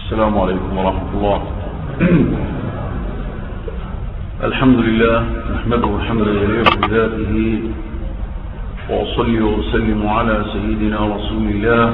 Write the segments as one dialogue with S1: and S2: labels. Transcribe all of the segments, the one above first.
S1: السلام عليكم ورحمة الله. الحمد لله نحمده حمدا يليق بذاته، وأصلي وأسلم على سيدنا رسول الله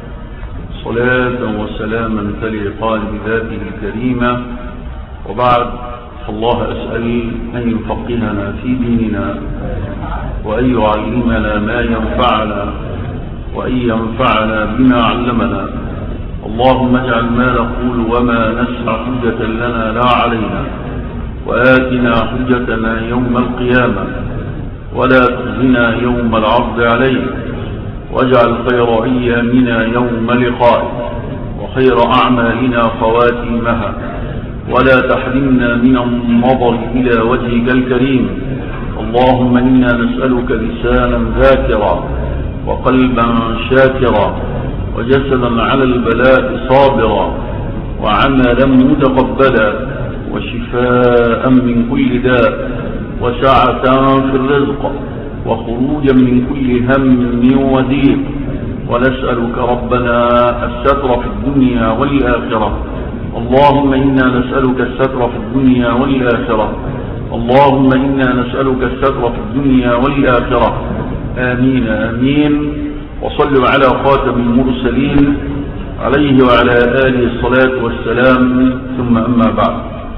S1: صلاة وسلاما تليقان بذاته الكريمة. وبعد، فالله أسأل أن يفقهنا في ديننا، وأن يعلمنا ما ينفعنا، وأن ينفعنا بما علمنا. اللهم اجعل ما نقول وما نسمع حجة لنا لا علينا، وآتنا حجتنا يوم القيامة، ولا تخزنا يوم العرض عليك، واجعل خير أيامنا يوم لقائك، وخير أعمالنا خواتيمها، ولا تحرمنا من النظر إلى وجهك الكريم. اللهم إنا نسألك لسانا ذاكرا، وقلبا شاكرا، وجسدا على البلاء صابرا، وعملا متقبلا، وشفاء من كل داء، وسعة في الرزق، وخروجا من كل هم وضيق. ونسألك ربنا الستر في الدنيا والآخرة. اللهم إنا نسألك الستر في الدنيا والآخرة. اللهم إنا نسألك الستر في الدنيا والآخرة. آمين آمين. وصلوا على خاتم المرسلين عليه وعلى آله الصلاة والسلام، ثم أما بعد.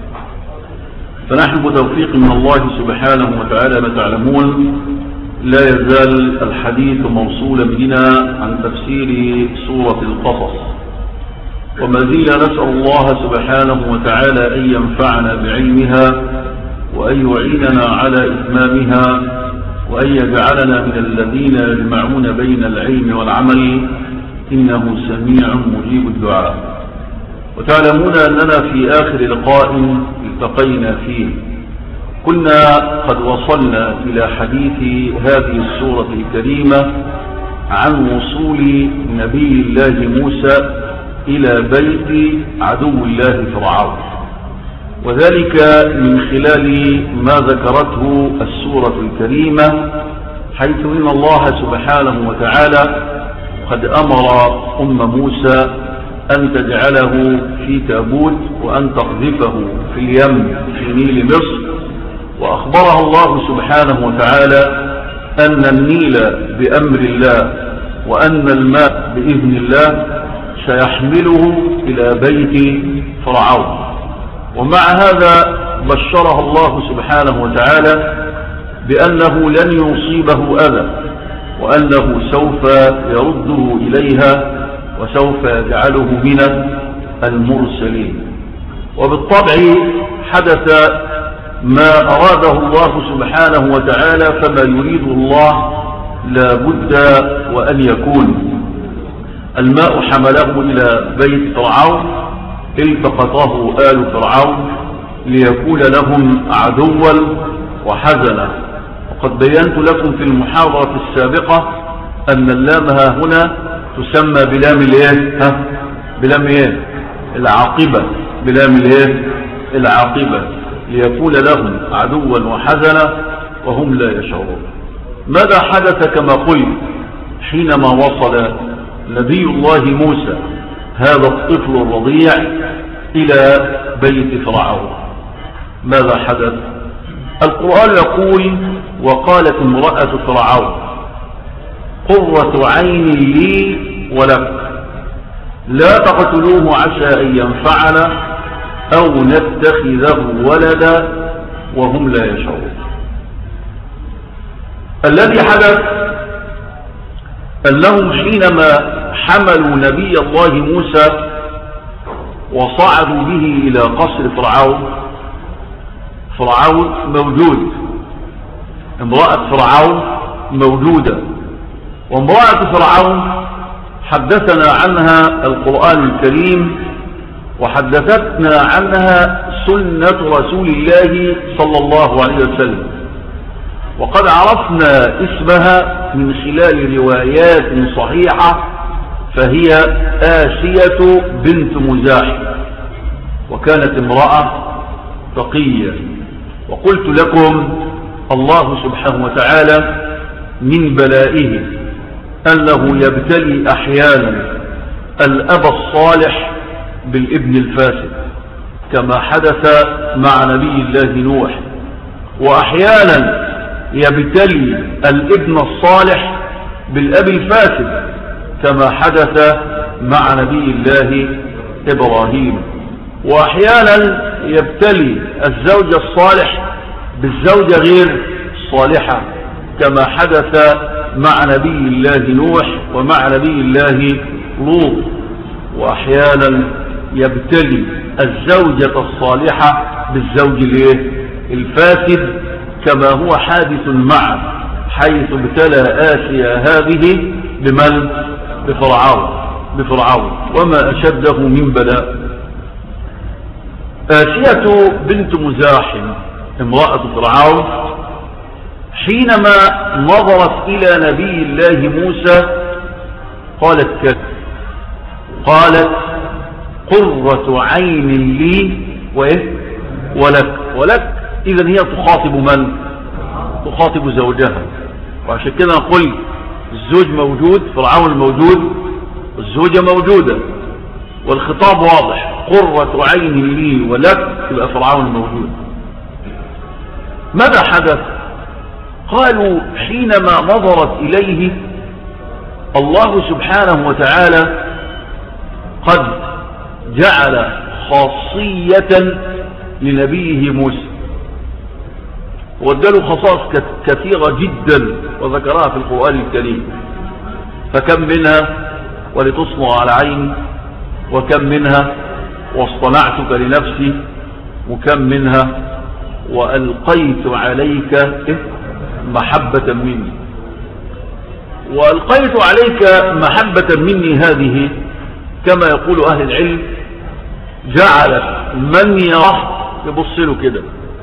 S1: فنحن بتوفيق من الله سبحانه وتعالى ما تعلمون لا يزال الحديث موصولا بنا عن تفسير سورة القصص، وما زلنا نسأل الله سبحانه وتعالى أن ينفعنا بعلمها، وأن يعيننا على إتمامها، وأن يجعلنا من الذين يجمعون بين العلم والعمل، إنه سميع مجيب الدعاء. وتعلمون أننا في آخر لقاء التقينا فيه كنا قد وصلنا إلى حديث هذه السورة الكريمة عن وصول نبي الله موسى إلى بيت عدو الله فرعون، وذلك من خلال ما ذكرته السورة الكريمة، حيث إن الله سبحانه وتعالى قد أمر أم موسى أن تجعله في تابوت، وأن تقذفه في اليم في نيل مصر. وأخبرها الله سبحانه وتعالى أن النيل بأمر الله، وأن الماء بإذن الله سيحمله إلى بيت فرعون. ومع هذا بشرها الله سبحانه وتعالى بأنه لن يصيبه أذى، وأنه سوف يرده إليها، وسوف يجعله من المرسلين. وبالطبع حدث ما أراده الله سبحانه وتعالى، فما يريد الله لا بد وأن يكون. الماء حمله إلى بيت فرعون، التقطه آل فرعون ليكون لهم عدوا وحزنا. وقد بينت لكم في المحاضرة السابقة أن اللام هنا تسمى بلام بلام العاقبة، بلام العاقبة، ليكون لهم عدوا وحزنا وهم لا يشعرون. ماذا حدث كما قلت حينما وصل نبي الله موسى هذا الطفل الرضيع إلى بيت فرعون؟ ماذا حدث؟ القرآن يقول: وقالت امرأة فرعون قرة عين لي ولك لا تقتلوه عسى أن ينفعنا أو نتخذه ولدا وهم لا يشعرون. الذي حدث أنهم حينما حملوا نبي الله موسى وصعدوا به إلى قصر فرعون موجود، امرأة فرعون موجودة، وامرأة فرعون حدثنا عنها القرآن الكريم، وحدثتنا عنها سنة رسول الله صلى الله عليه وسلم. وقد عرفنا اسمها من خلال روايات صحيحة، فهي آسية بنت مزاحم، وكانت امرأة تقية. وقلت لكم الله سبحانه وتعالى من بلائه أنه يبتلي أحيانا الأب الصالح بالابن الفاسد كما حدث مع نبي الله نوح، وأحيانا يبتلي الابن الصالح بالأب الفاسد كما حدث مع نبي الله إبراهيم، وأحيانا يبتلي الزوج الصالح بالزوجة غير الصالحة كما حدث مع نبي الله نوح ومع نبي الله لوط، وأحيانا يبتلي الزوجة الصالحة بالزوج الفاسد كما هو حادث معه، حيث ابتلى آسيا هذه بمن؟ بفرعون وما أشده من بلاء. آسية بنت مزاحم امرأة فرعون حينما نظرت إلى نبي الله موسى قالت كذا، قالت قرة عين لي ولك. إذن هي تخاطب من؟ تخاطب زوجها. وعشان كده نقول الزوج موجود، فرعون موجود، الزوجة موجودة، والخطاب واضح، قرة عين لي ولك، يبقى فرعون موجود. ماذا حدث؟ قالوا حينما نظرت إليه الله سبحانه وتعالى قد جعل خاصية لنبيه موسى، واداله خصائص كثيرة جدا وذكرها في القرآن الكريم، فكم منها ولتصنع على عيني، وكم منها واصطنعتك لنفسي، وكم منها وألقيت عليك محبة مني. وألقيت عليك محبة مني هذه كما يقول أهل العلم جعلت من يراه يبص له كده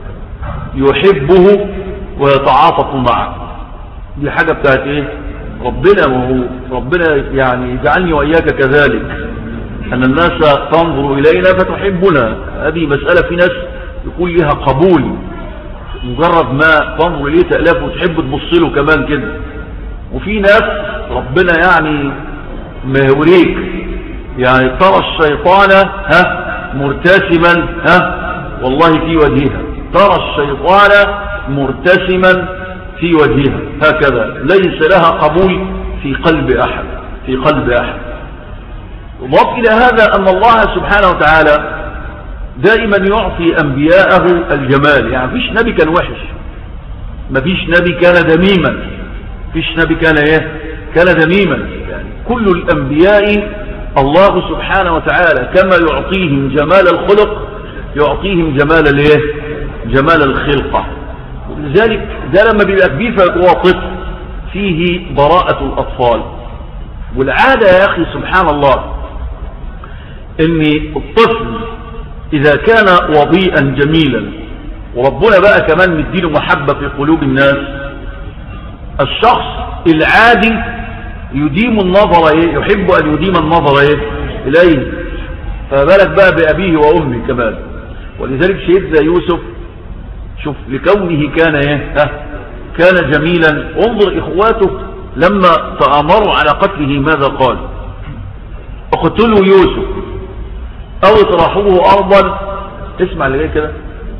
S1: يحبه ويتعاطف معه. دي حاجة بتاعت ايه؟ ربنا يعني جعلني وإياك كذلك، أن الناس تنظر إلينا فتحبنا. هذه مسألة في ناس يكون لها قبول، مجرد ما تنظر إليه تألف وتحب تبص له كمان كده. وفي ناس ربنا يعني ما يوريك، يعني ترى الشيطان مرتسما والله في وجهها، ترى الشيطان مرتسما في وجهها هكذا، ليس لها قبول في قلب أحد. وضاف إلى هذا أن الله سبحانه وتعالى دائما يعطي أنبياءه الجمال. يعني فيش نبي كان وحش، ما فيش نبي كان دميما، فيش نبي كان دميما. يعني كل الأنبياء الله سبحانه وتعالى كما يعطيهم جمال الخلق يعطيهم جمال الخلقة. ولذلك ده لما بيبقى كبير فهو طفل فيه براءة الأطفال. والعادة يا أخي سبحان الله ان الطفل إذا كان وضيئا جميلا وربنا بقى كمان مديله محبة في قلوب الناس، الشخص العادي يديم النظر يحب أن يديم النظر إليه، فبالك بقى بأبيه وأمه كمان. ولذلك سيدنا يوسف شوف لكونه كان جميلا، انظر إخواته لما تآمروا على قتله ماذا قال؟ اقتلوا يوسف أو اطرحوه أرضا، اسمع اللي جاي كده،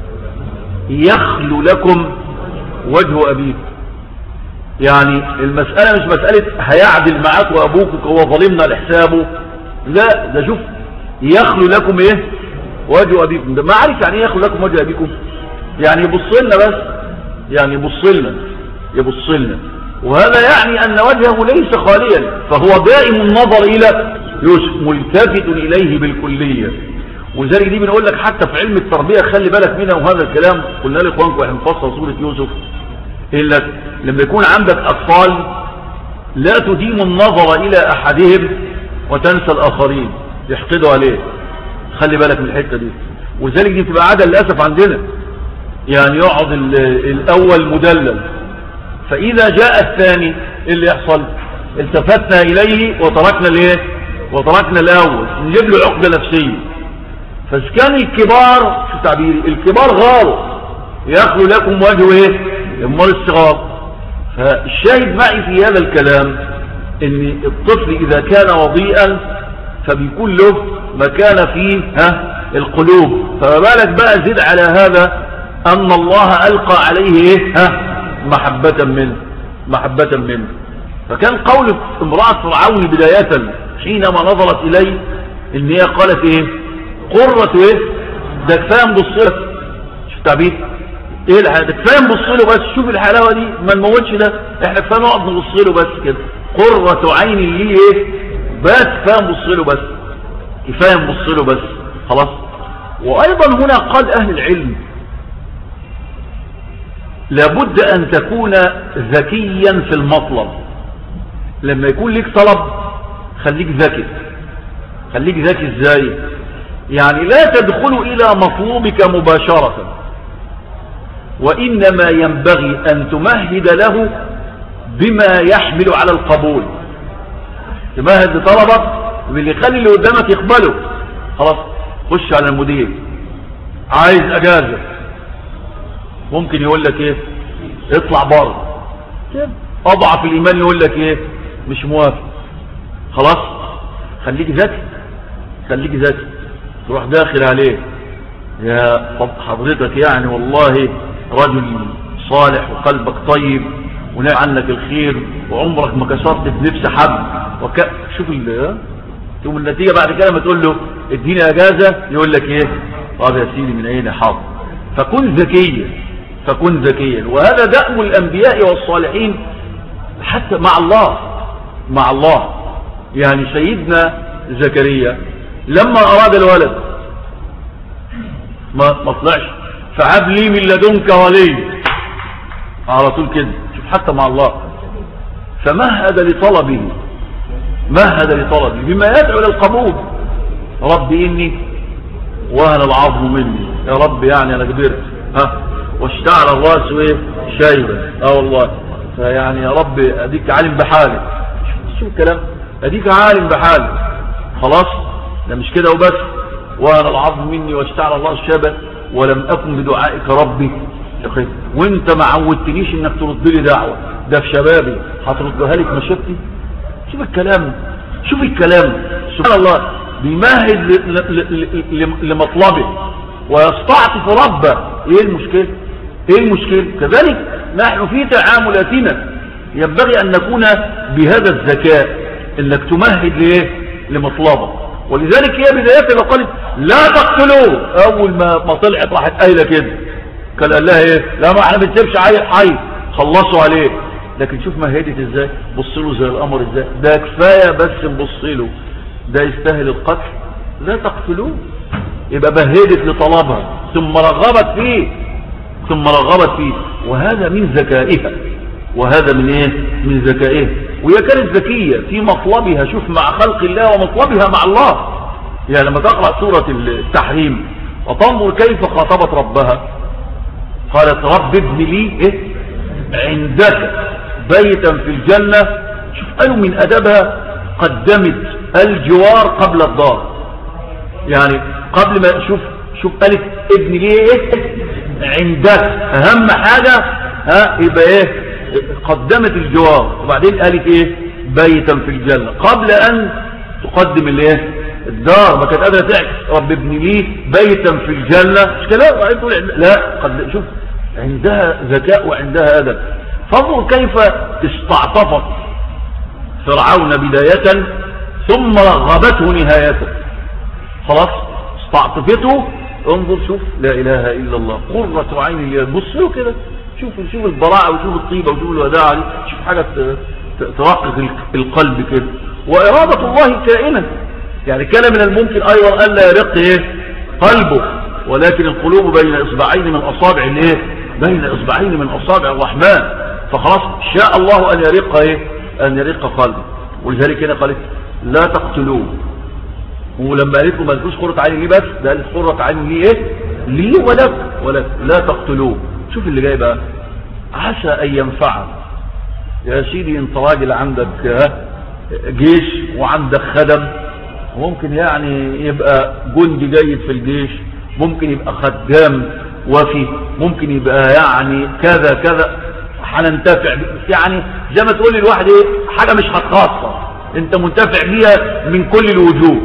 S1: يخلو لكم وجه أبيكم. يعني المسألة مش مسألة هيعدل معاك وأبوك هو ظلمنا لحسابه، لا، ده شوف يخلو لكم وجه أبيكم. ده ما عارف يعني يخلو لكم وجه أبيكم، يعني يبص لنا بس، يعني يبص لنا، وهذا يعني أن وجهه ليس خاليا، فهو دائم النظر إلى يوسف ملتفت إليه بالكلية. وذلك دي بنقول لك حتى في علم التربية خلي بالك منها. وهذا الكلام قلنا لإخوانكم احنا نفصل سورة يوسف، إلا لما يكون عندك أطفال لا تديم النظر إلى أحدهم وتنسى الآخرين يحقدوا عليه، خلي بالك من الحتة دي. وذلك دي تبقى عادة للأسف عندنا، يعني يقعد الأول مدلل، فإذا جاء الثاني اللي يحصل التفتنا إليه وتركنا الأول، نجيب له عقدة نفسية. فكان الكبار شو تعبيري، الكبار غاروا يخلو لكم وجه امال الصغار. فالشاهد معي في هذا الكلام ان الطفل اذا كان وضيئا فبيكون له مكان في القلوب. فما بالك بقى زد على هذا أن الله ألقى عليه محبة منه. فكان قول امرأة فرعون بداية حينما نظرت إليه إن هي قالت قرة ده كفاية نبص له. شوف تعبير ده كفاية نبص له بس، شوف الحلاوة دي ما نموتش ده، احنا كفاية نقعد نبص له بس كده، قرة عين لي بس كفاية نبص له بس، كفاية نبص له بس خلاص. وأيضا هنا قال أهل العلم لابد أن تكون ذكيا في المطلب. لما يكون لك طلب خليك ذكي. خليك ذكي ازاي؟ يعني لا تدخل إلى مطلوبك مباشرة، وإنما ينبغي أن تمهد له بما يحمل على القبول. تمهد لطلبك باللي يخلي اللي قدامك يقبله. خلاص خش على المدير عايز اجازة، ممكن يقول لك اطلع بره. اضعف الايمان يقول لك مش موافق. خلاص خليك ذكي تروح داخل عليه، يا حضرتك يعني والله رجل صالح وقلبك طيب ونعم عنك الخير وعمرك ما كسرت في نفس حد شوف تقوم النتيجة بعد كده ما تقول له اديني اجازة يقول لك طب يا سيدي من اين حاضر. فكن ذكيا. وهذا دأب الانبياء والصالحين حتى مع الله. يعني سيدنا زكريا لما اراد الولد ما طلعش فهب لي من لدنك ولي على طول كده. شوف حتى مع الله فمهد لطلبه بما يدعو للقبول. رب إني وهن العظم مني، يا رب يعني أنا كبرت واشتعل الراس شايبا والله، فيعني يا رب أديك عالم بحالي. شوف الكلام، أديك عالم بحالي. خلاص ده مش كده وبس، وهن العظم مني واشتعل الراس شايبا ولم أكن بدعائك ربي شقيا. وانت ما عودتنيش انك ترد لي دعوة، ده في شبابي هتردها لك مشيبتي. شوف الكلام سبحان الله، بيمهد لمطلبه ويستعطف ربه. ايه المشكلة؟ كذلك نحن في تعاملاتنا ينبغي ان نكون بهذا الذكاء، انك تمهد لمطلبه. ولذلك هي بداية لو قالت لا تقتلوه، اول ما طلعت راحت قايله كده، قال لها لا ما احنا بنسيبش عيل حي خلصوا عليه. لكن شوف مهدت ازاي، بص له زي القمر ازاي، ده كفايه بس نبص له، ده يستاهل القتل، لا تقتلوه. يبقى مهدت لطلبها ثم رغبت فيه. وهذا من ذكائها، من ذكائها. وهي كانت ذكيه في مطلبها. شوف مع خلق الله ومطلبها مع الله. يعني لما تقرا سوره التحريم وتنظر كيف خاطبت ربها، قالت رب ابن لي عندك بيتا في الجنة. شوف قالوا من أدبها قدمت الجوار قبل الدار. يعني قبل ما شوف قالت ابن لي عندك، أهم حاجة يبقى قدمت الجوار، وبعدين قالت بيتا في الجنة قبل أن تقدم الدار. ما كانت قادرة تعكس رب ابن لي بيتا في الجنة مش كلام. لا شوف عندها ذكاء وعندها أدب. فانظر كيف استعطفت فرعون بداية ثم رغبته نهاية. خلاص استعطفته. انظر شوف لا إله إلا الله قرة عين لي. بص له كده، شوف البراعة وشوف الطيبة وشوف الوداعة دي. شوف حاجة ترقق القلب كده. وإرادة الله كائنة. يعني كان من الممكن أيضا ألا يرق قلبه، ولكن القلوب بين إصبعين من أصابع الرحمن. فخلاص شاء الله أن يرق قلبه. ولذلك هنا قالت لا تقتلوه. ولما قالت له ما تقولش قرة عين لي بس، ده قالت قرة عين لي لي ولك لا تقتلوه. شوف اللي جاي بقى، عسى أن ينفعك. يا سيدي انت راجل عندك جيش وعندك خدم، وممكن يعني يبقى جندي جيد في الجيش، ممكن يبقى خدام وفي، ممكن يبقى يعني كذا هننتفع. يعني زي ما تقول للواحد حاجة مش خاصة، انت منتفع بيها من كل الوجوه.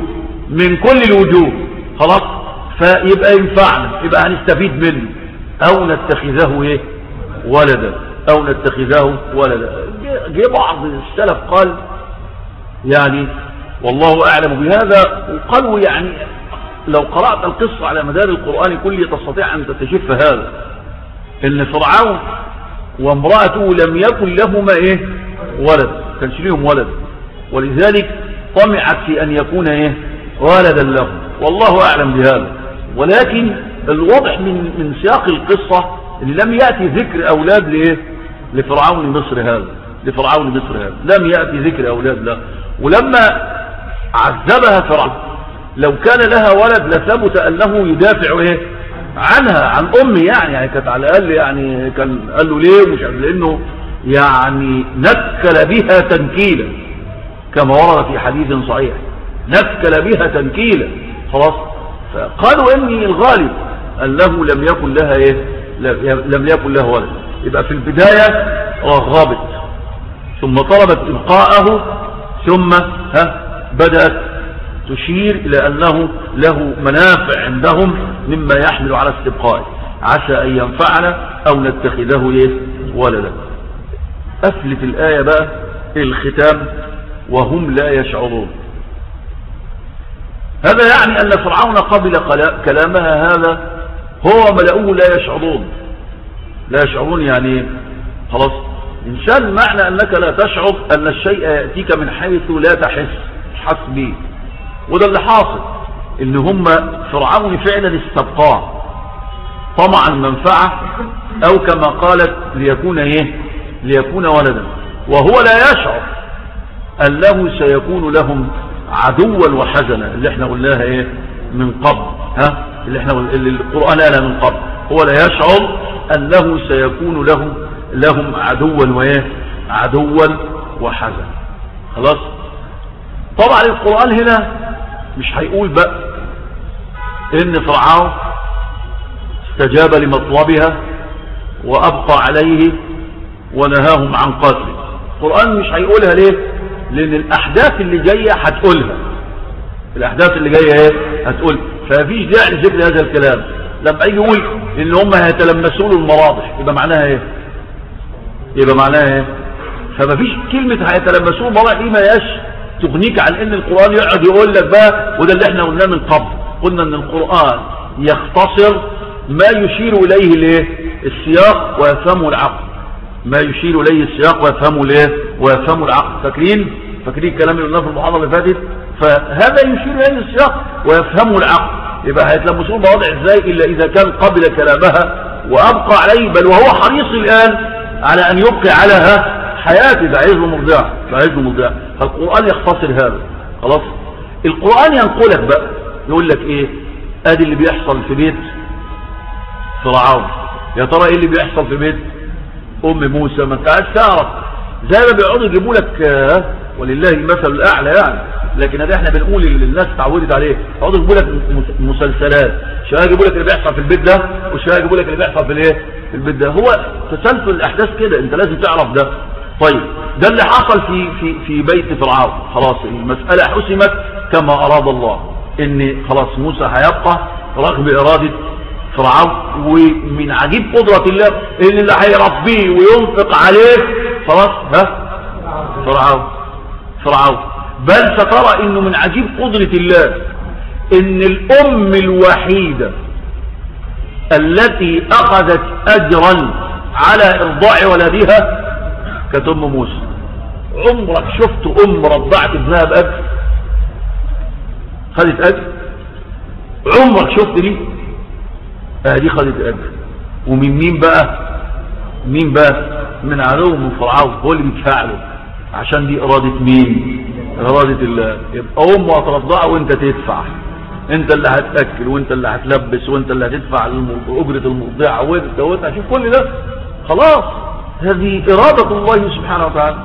S1: من كل الوجوه، خلاص، فيبقى ينفعنا، يبقى هنستفيد منه، او نتخذه ايه ولدا، او نتخذه ولدا. جه بعض السلف قال يعني والله اعلم بهذا، وقالوا يعني لو قرأت القصة على مدار القرآن كله تستطيع ان تستشف هذا، ان فرعون وامرأته لم يكن لهما ايه ولد، كانش ليهم ولد، ولذلك طمعت في ان يكون ايه ولدا له، والله اعلم بهذا. ولكن الواضح من سياق القصة ان لم يأتي ذكر اولاد لايه لفرعون مصر هذا، لم يأتي ذكر اولاد له. ولما عذبها فرعون لو كان لها ولد لثبت انه يدافع ايه عنها، عن امي، يعني كانت على الاقل، يعني كان قال له ليه مش عارف، لانه يعني نكل بها تنكيلا كما ورد في حديث صحيح، نكل بها تنكيلا، خلاص. فقالوا اني الغالب انه لم يكن لها ايه لم يكن له ولد. يبقى في البداية رغبت، ثم طلبت إبقاءه، ثم بدأت تشير إلى أنه له منافع عندهم مما يحمل على استبقائه، عسى أن ينفعنا أو نتخذه إيه ولدا. أفلت الآية بقى الختام وهم لا يشعرون. هذا يعني أن فرعون قبل كلامها هذا، هو ملأوه لا يشعرون يعني خلاص. إنسان معنى أنك لا تشعر أن الشيء يأتيك من حيث لا تحس به، وده اللي حاصل، إن هم فرعون فعلا استبقاه طمعا المنفعة، أو كما قالت ليكون ولدا، وهو لا يشعر أنه سيكون لهم عدوا وحزنا، اللي احنا قلناها من قبل، اللي القرآن قالها من قبل. هو لا يشعر أنه سيكون لهم عدوا وحزنا، خلاص. طبعا القرآن هنا مش هيقول بقى ان فرعون استجاب لمطلبها وأبقى عليه ونهاهم عن قتله. القرآن مش هيقولها ليه؟ لأن الأحداث اللي جاية هتقولها، هتقول، فمفيش داعي لذكر هذا الكلام. لما يجي يقول ان هم هيتلمسوا له المراضح، يبقى معناها ايه؟ فمفيش كلمة هيتلمسوا المراضح دي ما ياش تغنيك عن ان القرآن يقعد يقول لك بقى، وده اللي احنا قلناه من قبل، قلنا ان القرآن يختصر ما يشير اليه السياق ويفهمه العقل، ما يشير اليه السياق ويفهمه العقل. فاكرين الكلام اللي قلناه في المحاضرة اللي فاتت؟ فهذا يشير اليه السياق ويفهمه العقل. يبقى هيتلمسون مواضع ازاي الا اذا كان قبل كلامها وابقى عليه، بل وهو حريص الان على ان يبقي على حياته، ده عايز له مرضعه. فالقرآن يختصر هذا، خلاص. القرآن ينقلك بقى يقول لك ايه؟ ادي اللي بيحصل في بيت فرعون، يا ترى ايه اللي بيحصل في بيت ام موسى؟ ما انت عايز تعرف، زي ما بيقعدوا يجيبوا لك ولله المثل الاعلى يعني، لكن ده احنا بنقول اللي الناس اتعودت عليه، يقعدوا يجيبوا لك مسلسلات، شويه يجيبوا لك اللي بيحصل في البيت ده، وشويه يجيبوا لك اللي بيحصل في البيت ده. هو تسلسل الاحداث كده، انت لازم تعرف ده. طيب ده اللي حصل في بيت فرعون، خلاص المسألة حسمت كما أراد الله، ان خلاص موسى هيبقى رغم إرادة فرعون. ومن عجيب قدرة الله ان اللي هيربيه وينفق عليه خلاص فرعون. بل سترى انه من عجيب قدرة الله ان الام الوحيدة التي اخذت اجرا على ارضاع ولدها كانت ام موسى. عمرك شفت ام رضعت ابنها باجر؟ خدت اجر؟ عمرك شفت دي؟ دي خدت اجر. ومن مين بقى؟ من عدو من فرعون، هو اللي بيدفع له، عشان دي ارادة مين؟ ارادة الله. يبقى امه هترضعه وانت تدفع، انت اللي هتاكل وانت اللي هتلبس وانت اللي هتدفع اجرة المرضعة وانت عشان كل ده خلاص. هذه إرادة الله سبحانه وتعالى،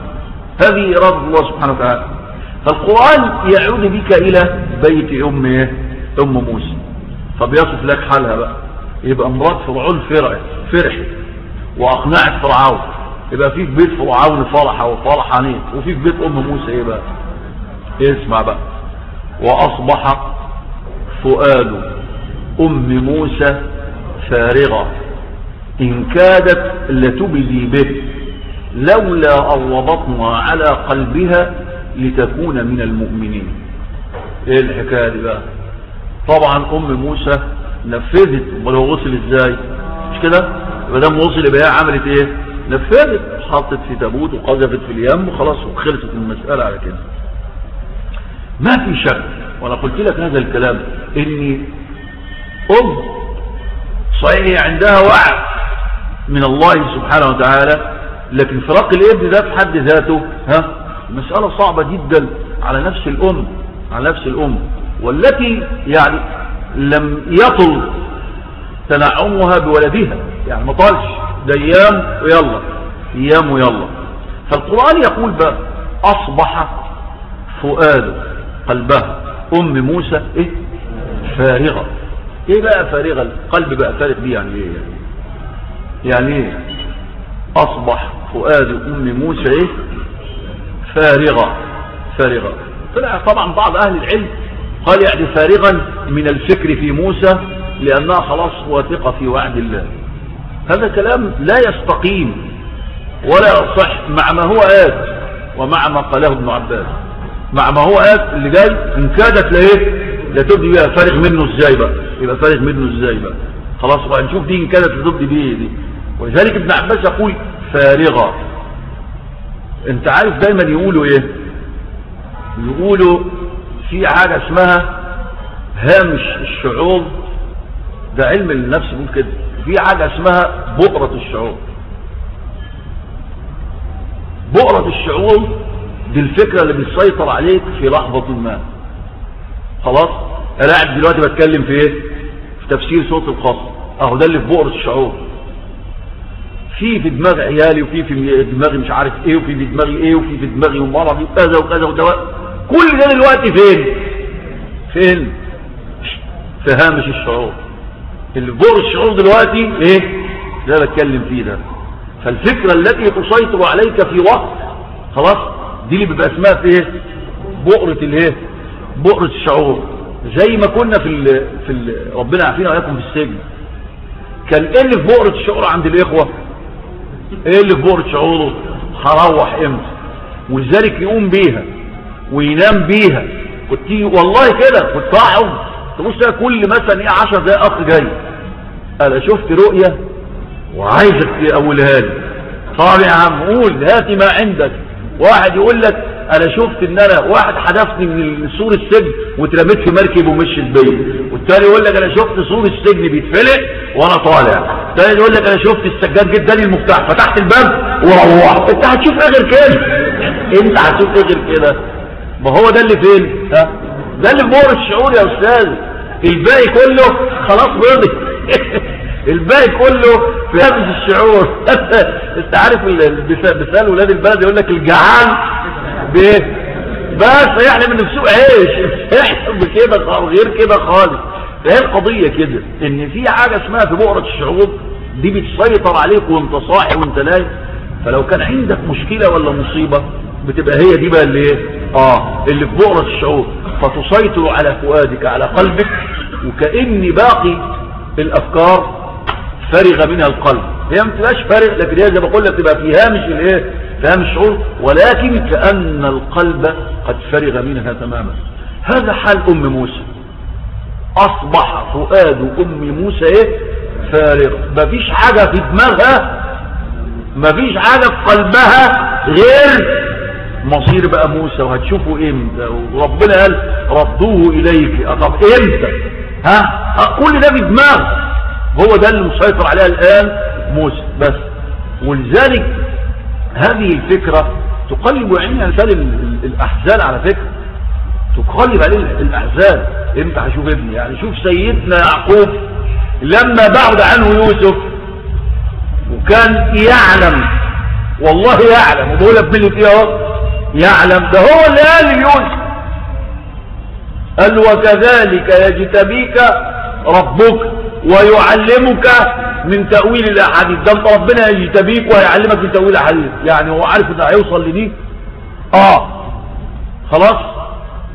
S1: فالقرآن يعود بك إلى بيت أم موسى، فبيصف لك حالها بقى. يبقى مرات فرعون فرحت وأقنعت فرعون، يبقى في بيت فرعون فرحة وفرحانين، وفي بيت أم موسى ايه بقى؟ اسمع بقى، وأصبح فؤاد أم موسى فارغة إن كادت لتبدي به لولا أن ربطنا على قلبها لتكون من المؤمنين. ايه الحكاية دي بقى؟ طبعا أم موسى نفذت، ولو غسل ازاي؟ مش كده؟ مادام غسل يبقى هي عملت ايه؟ نفذت، حطت في تابوت وقذفت في اليم وخلاص وخلصت المسألة على كده. ما في شك، وانا قلت لك هذا الكلام، اني صحيح عندها وعي من الله سبحانه وتعالى، لكن فراق الابن ده في حد ذاته مسألة صعبة جدا على نفس الأم والتي يعني لم يطل تنعمها بولدها، يعني ما طالش، ده ايام ويلا. فالقرآن يقول بقى أصبح فؤاد قلبها أم موسى فارغة. ايه بقى فارغة؟ القلب بقى فارغ دي يعني ايه؟ أصبح فؤاد أم موسى فارغة. طبعا بعض أهل العلم قال يعني فارغا من الفكر في موسى لأنها خلاص واثقة في وعد الله. هذا كلام لا يستقيم ولا يصح مع ما هو آت ومع ما قاله ابن عباس. مع ما هو آت اللي جاي إن كادت لتبدي بها، فارغ منه ازاي بقى؟ يبقى فارغ منه ازاي بقى؟ خلاص وهنشوف دي إن كادت لتبدي بيه دي. ولذلك ابن عباس يقول فارغة. انت عارف دايما يقولوا ايه؟ يقولوا في حاجة اسمها هامش الشعور، ده علم النفس بيقول كده، في حاجة اسمها بؤرة الشعور. بؤرة الشعور دي الفكرة اللي بتسيطر عليك في لحظة ما. خلاص انا قاعد دلوقتي بتكلم في ايه؟ في تفسير صوت القصر، اهو ده اللي في بؤرة الشعور. في دماغ عيالي، وفي دماغي مش عارف ايه، وفي دماغي ايه، وفي دماغي مرضي وكذا وكذا ودواء. كل ده دلوقتي فين؟ في هامش الشعور. اللي بؤر الشعور دلوقتي ايه؟ ده بتكلم فيه ده. فالفكرة التي تسيطر عليك في وقت خلاص دي اللي بيبقى اسمها في ايه؟ بؤرة الشعور. زي ما كنا في ربنا عافينا وإياكم في السجن، كان ايه اللي في بؤرة الشعور عند الاخوة؟ ايه اللي في بؤرة شعوره؟ هروح امتى؟ ولذلك يقوم بيها وينام بيها. كنت والله كده كنت اقعد تبص كل مثلا 10 دقايق اخ جاي انا شفت رؤية وعايزك تقولها لي. طب يا عم قول، هاتي ما عندك. واحد يقول لك انا شفت ان انا واحد حدفني من سور السجن واترميت في مركب ومشيت بيا، والتاني يقول لك انا شفت سور السجن بيتفلق وانا طالع، التاني يقول لك انا شفت السجاد جداني المفتاح فتحت الباب وروحت. انت هتشوف ايه غير كده؟ انت هتشوف ايه غير كده؟ ما هو ده اللي فين؟ ده اللي في بؤر الشعور يا استاذ. الباقي كله خلاص بيضي. الباقي كله في هامش الشعور. انت عارف مثال ولاد البلد يقول لك الجعان بس يحلم من نفسه عيش، يحلم بكده غير كده خالص. فهي القضية كده ان في حاجة اسمها في بؤرة الشعور دي بتسيطر عليك وانت صاحي وانت نايم. فلو كان عندك مشكلة ولا مصيبة بتبقى هي دي بقى اللي ايه؟ اللي في بؤرة الشعور، فتسيطر على فؤادك على قلبك، وكأن باقي الافكار فرغ منها القلب. هي ما تبقاش فارغ، لكن هي زي ما بقول لك تبقى في هامش الايه؟ في هامش الشعور، ولكن كأن القلب قد فرغ منها تماما. هذا حال ام موسى. اصبح فؤاد ام موسى فارغ. مفيش حاجة في دماغها، مفيش حاجة في قلبها غير مصير بقى موسى وهتشوفوا امتى. وربنا قال ردوه اليك. طب امتى؟ كل ده في دماغ. هو ده اللي مسيطر عليها الآن موسى بس. ولذلك هذه الفكرة تقلب عين أمثال الأحزان. على فكرة تقلب عليه الأحزان. انت هشوف ابني، يعني شوف سيدنا يعقوب لما بعد عنه يوسف وكان يعلم، والله يعلم، وبقول لك من ايه يعلم، ده هو اللي قال ليوسف، قال وكذلك يجتبيك ربك ويعلمك من تأويل الأحاديث. ده ربنا يجتبيك ويعلمك من تأويل الأحاديث، يعني هو عارف انه هيوصل لدي. خلاص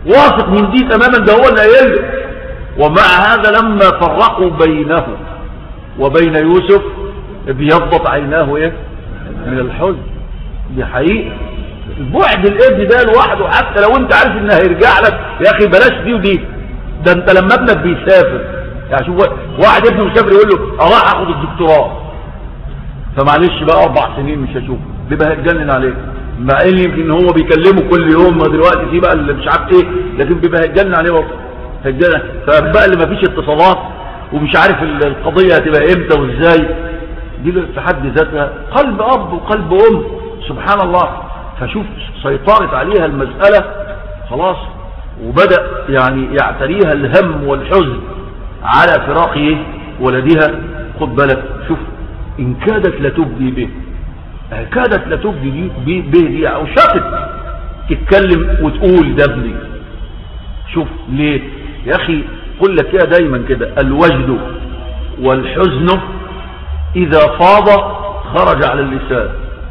S1: واثق من دي تماما، ده هو اللي قايل. ومع هذا لما فرقوا بينه وبين يوسف ابيضت عيناه ايه من الحزن. دي حقيقة البعد الابن ده لوحده، حتى لو انت عارف انه هيرجع لك يا اخي بلاش دي ودي. ده انت لما ابنك بيسافر، يعني شوف واحد ابنه مسافر يقول له اروح اخد الدكتوراه، فمعلش بقى 4 سنين مش هشوفه، بيبقى هيتجنن عليك، مع ان يمكن هو بيكلمه كل يوم، ما دلوقتي في بقى اللي مش عارف ايه، لكن بيبقى هيتجنن عليه برضه، هيتجنن. فبقى اللي ما فيش اتصالات ومش عارف القضيه هتبقى امتى وازاي، دي في حد ذاتها قلب اب وقلب ام سبحان الله. فشوف سيطرت عليها المساله خلاص، وبدأ يعني يعتريها الهم والحزن على فراق ولدها. خد بالك، شوف إن كادت لتبدي به، كادت لتبدي به دي، أو شافت تتكلم وتقول ده ابني. شوف ليه يا أخي، قل لك يا دايما كده، الوجد والحزن إذا فاض خرج على اللسان.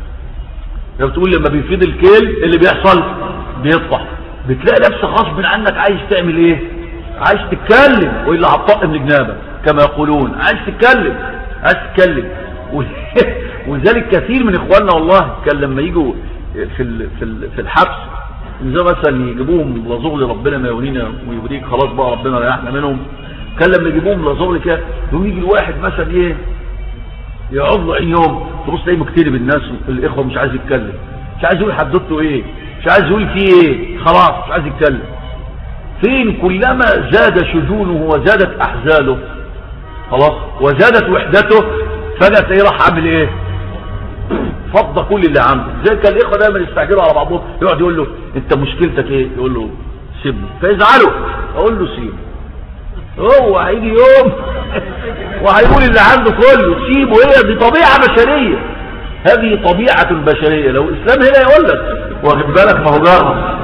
S1: لو تقول لما بيفيض الكيل اللي بيحصل بيطلع، بتلاقي نفسك غصب عنك عايز تعمل ايه؟ عايز تتكلم، والا هتطق من جنابك كما يقولون، عايز تتكلم عايز تتكلم. ولذلك كثير من اخواننا والله كان لما يجوا في الحبس، زي مثلا يجيبوهم لزغل ربنا ما يونينا ويوريك خلاص بقى ربنا ريحنا منهم، كان لما يجيبوهم لزغل كده يقوم يجي الواحد مثلا ايه يقعد له يوم، تبص تلاقيه مكتئب، الناس الاخوه مش عايز يتكلم، مش عايز يقول حدوته ايه، مش عايز يقول فيه ايه، خلاص مش عايز يتكلم. فين كلما زاد شجونه وزادت احزانه خلاص وزادت وحدته، فجأة ايه راح عامل ايه؟ فض كل اللي عنده. زي كان الاخوه دايما يستعجلوا على بعضهم، يقعد يقول له انت مشكلتك ايه؟ يقول له سيبني، فيزعلوا. اقول له سيبه، هو هيجي يوم وهيقول اللي عنده كله، سيبه. هي دي طبيعه بشريه، هذه طبيعه بشريه. لو الاسلام هنا يقول لك واخد بالك، ما هو جرب.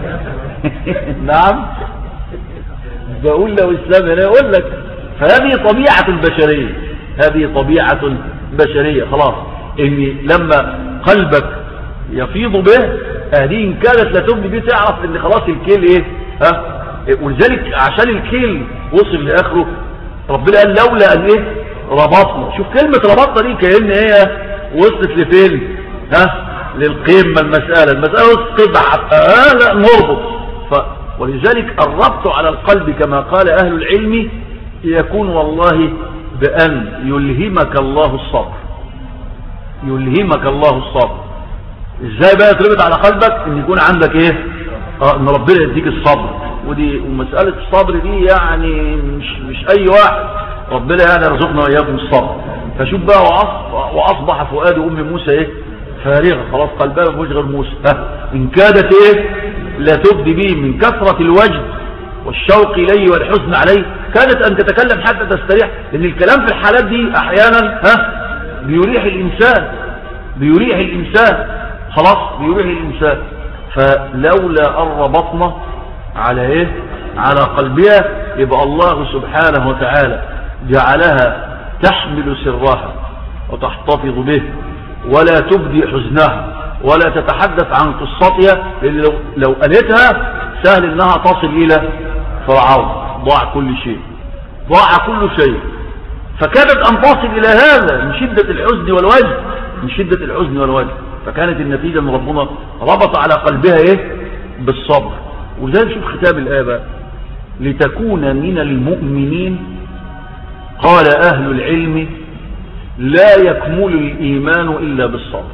S1: نعم بقول لو الاسلام هنا يقول لك، فهذه طبيعه بشريه، هذه طبيعه بشريه. خلاص ان لما قلبك يفيض به، هذه ان كانت لا تبدي به، تعرف ان خلاص الكيل ايه ولذلك عشان الكيل وصل لاخره ربنا قال لولا ان ايه ربطنا. شوف كلمه ربطنا دي كأن هي وصلت لفين؟ للقمه. المساله وصلت لا نربط. ولذلك الربط على القلب كما قال اهل العلم يكون والله بان يلهمك الله الصبر. يلهمك الله الصبر. ازاي بقى يتربط على قلبك؟ ان يكون عندك ايه؟ ان ربنا يديك الصبر. ودي ومسألة الصبر دي يعني مش اي واحد، ربنا يعني يرزقنا واياكم الصبر. فشوف بقى واصبح فؤاد ام موسى ايه؟ فارغة، خلاص قلبها ما فيهوش غير موسى. ان كادت ايه؟ لا تبدي به من كثرة الوجد والشوق اليه والحزن عليه، كانت ان تتكلم حتى تستريح. لان الكلام في الحالات دي احيانا بيريح الانسان، بيريح الانسان، خلاص بيريح الانسان. فلولا ان ربطنا على ايه؟ على قلبها، يبقى الله سبحانه وتعالى جعلها تحمل سرها وتحتفظ به ولا تبدي حزنها ولا تتحدث عن قصتها، لأن لو قالتها سهل انها تصل الى فرعون، ضاع كل شيء، ضاع كل شيء. فكانت ان تصل الى هذا من شدة الحزن والوجد، من شدة الحزن والوجد. فكانت النتيجة ان ربنا ربط على قلبها ايه؟ بالصبر. وزي نشوف ختام الآية بقى، لتكون من المؤمنين. قال أهل العلم لا يكمل الإيمان إلا بالصبر.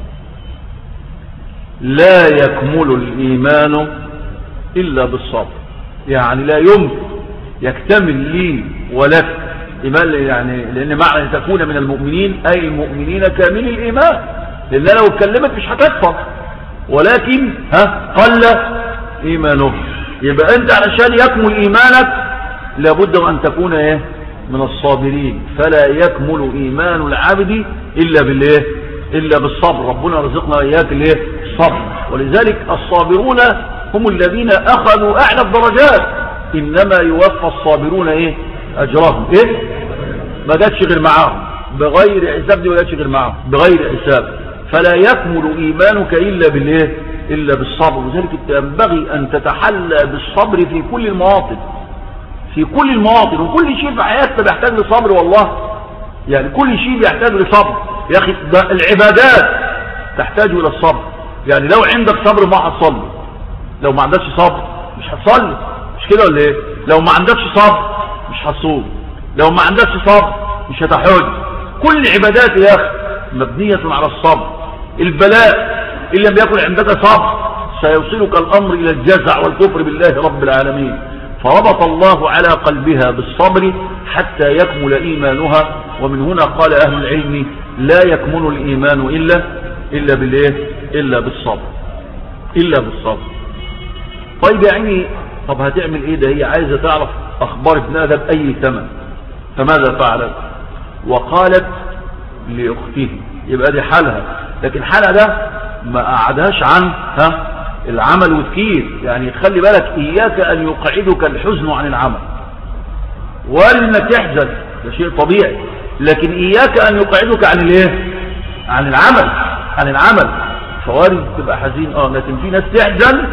S1: لا يكمل الإيمان إلا بالصبر، يعني لا يمكن يكتمل لي ولك إيمان، يعني لأن معنى تكون من المؤمنين أي المؤمنين كامل الإيمان، لأن لو اتكلمت مش هتكفر، ولكن قل إيمانه. يبقى أنت علشان يكمل إيمانك لابد أن تكون إيه؟ من الصابرين. فلا يكمل إيمان العبد إلا بالإيه؟ إلا بالصبر. ربنا رزقنا إياك الإيه؟ الصبر. ولذلك الصابرون هم الذين أخذوا أعلى الدرجات. إنما يوفى الصابرون إيه؟ أجرهم إيه؟ ما جاتش غير معاهم بغير حساب، دي ما جاتش غير معاهم بغير حساب. فلا يكمل إيمانك إلا بالإيه؟ إلا بالصبر. وذلك ينبغي أن تتحلى بالصبر في كل المواطن، في كل المواطن، وكل شيء في حياتنا بيحتاج لصبر والله. يعني كل شيء بيحتاج لصبر يا أخي. العبادات تحتاج إلى الصبر. يعني لو عندك صبر ما هتصلي، لو ما عندكش صبر مش هتصلي، مش كده ولا ايه؟ لو ما عندكش صبر مش هتصوم، لو ما عندكش صبر مش هتحج. كل عبادات يا أخي مبنية على الصبر. البلاء إن لم يكن عندك صبر سيوصلك الأمر إلى الجزع والكفر بالله رب العالمين. فربط الله على قلبها بالصبر حتى يكمل إيمانها. ومن هنا قال أهل العلم لا يكمل الإيمان إلا بالإيه؟ إلا بالصبر، إلا بالصبر. طيب يعني طب هتعمل إيه؟ ده هي عايزة تعرف أخبار ابنها ده بأي ثمن. فماذا فعلت؟ وقالت لأخته. يبقى دي حالها، لكن حالها ده ما قعدهاش عن العمل والتفكير. يعني خلي بالك إياك أن يقعدك الحزن عن العمل، وإنك تحزن ده شيء طبيعي، لكن إياك أن يقعدك عن الايه؟ عن العمل، عن العمل. فوارد تبقى حزين لكن في ناس تحزن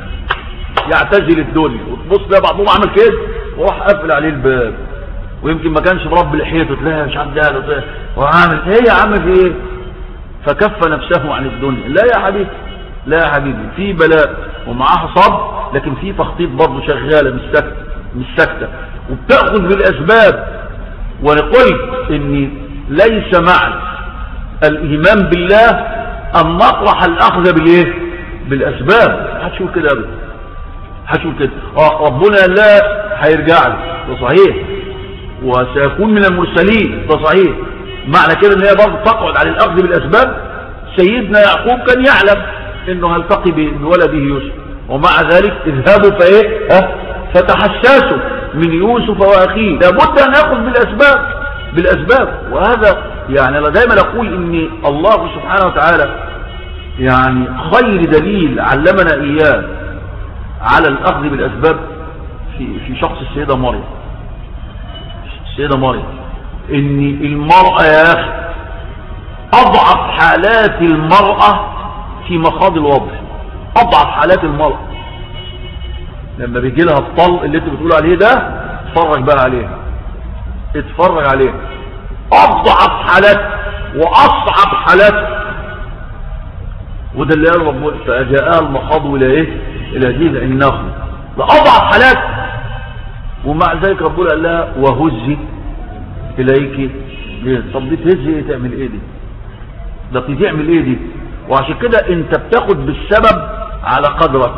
S1: يعتزل الدنيا، وتبص ده بعضهم عمل كده وراح قفل عليه الباب، ويمكن ما كانش مربي لحيته تلاقيها مش عارف ده وعامل ايه يا عم في ايه؟ فكف نفسه عن الدنيا. لا يا حبيبي، لا يا حبيبي، في بلاء ومعاها صبر، لكن في تخطيط برضه شغاله مش ساكته وبتاخذ بالاسباب. ونقول ان ليس معنى الايمان بالله ان نطرح الاخذ بالايه؟ بالاسباب. هتشوف كده ابدا، هتشوف كده ربنا لا هيرجع له، ده صحيح، وسيكون من المرسلين، ده صحيح. معنى كده ان هي برضه تقعد على الاخذ بالاسباب. سيدنا يعقوب كان يعلم انه هيلتقي بولده يوسف، ومع ذلك اذهبوا فايه فتحسسوا من يوسف واخيه. لابد ان ناخذ بالاسباب. وهذا يعني انا دايما اقول ان الله سبحانه وتعالى يعني خير دليل علمنا اياه على الاخذ بالاسباب في شخص السيده مريم. السيده مريم ان المراه يا اخي اضعف حالات المراه في مخاض الوضع، اضعف حالات المراه لما بيجي لها الطلق اللي انت بتقول عليه ده، اتفرج بقى عليها، اتفرج عليها. اضعف حالات واصعب حالات. وده اللي قال ربنا فاجاءها المخاض الى ايه؟ الى جذع النخل. ده اضعف حالات، ومع ذلك ربنا قال لها وهزي اليك. طب دي تهزي ايه؟ تعمل ايه دي؟ ده تعمل ايه دي؟ وعشان كده انت بتاخد بالسبب على قدرك.